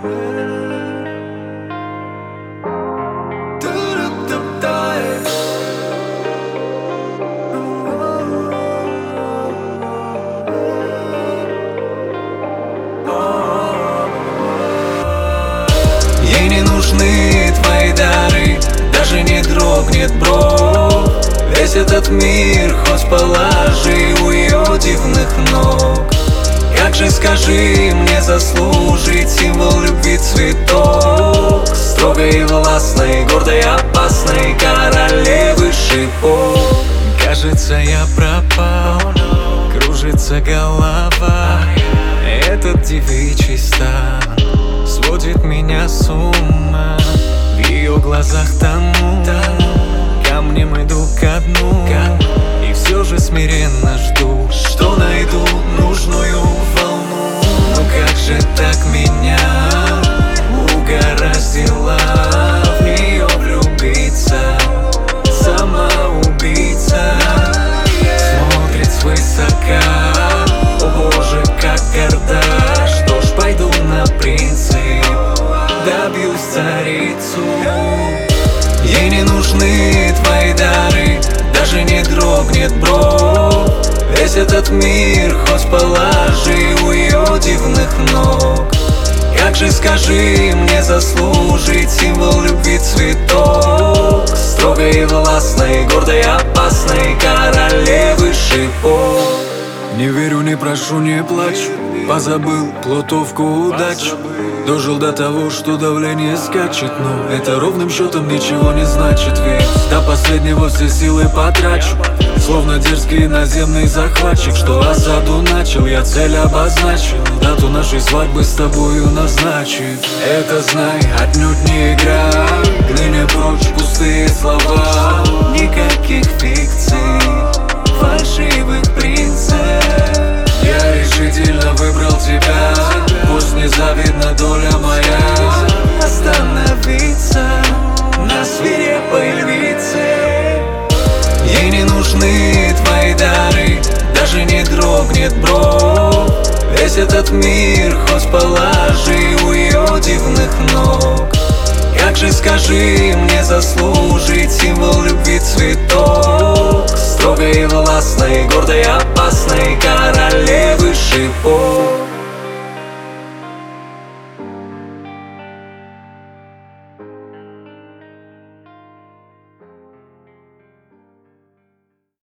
Ей не нужны твои дары, даже не дрогнет бровь. Весь этот мир хоть положи у ее дивных ног. Как же, скажи, мне заслужить символ любви цветок? Строгой и властной, гордой, опасной королевы шипов. Кажется, я пропал, кружится голова. Этот девичий стан сводит меня с ума. В ее глазах тону, камнем иду ко дну. И все же смиренно жду, что найду нужную волну. Ну как же так меня угораздило в нее влюбиться? Самоубийца смотрит свысока. О боже, как горда. Что ж, пойду на принцип, добьюсь царицу. Ей не нужны твои дары, даже не дрогнет бровь. Весь этот мир хоть положи у ее дивных ног. Как же, скажи, мне заслужить символ любви цветок? Строгой и властной, гордой, опасной королевы шипов. Не верю, не прошу, не плачу, позабыл плутовку удачу. Дожил до того, что давление скачет, но это ровным счетом ничего не значит. Ведь до последнего все силы потрачу, словно дерзкий наземный захватчик, что осаду начал, я цель обозначил. Дату нашей свадьбы с тобою назначить. Это, знай, отнюдь не игра. Ныне прочь пустые слова, никаких фикций, фальшивых принцев. Я решительно выбрал тебя, пусть незавидна доля моя. Остановиться на свирепой львице. Ей не нужны твои дары, даже не дрогнет бровь. Весь этот мир хоть положи у ее дивных ног. Как же, скажи, мне заслужить символ любви цветок? Строгой и властной, гордой, опасной королевы шипов.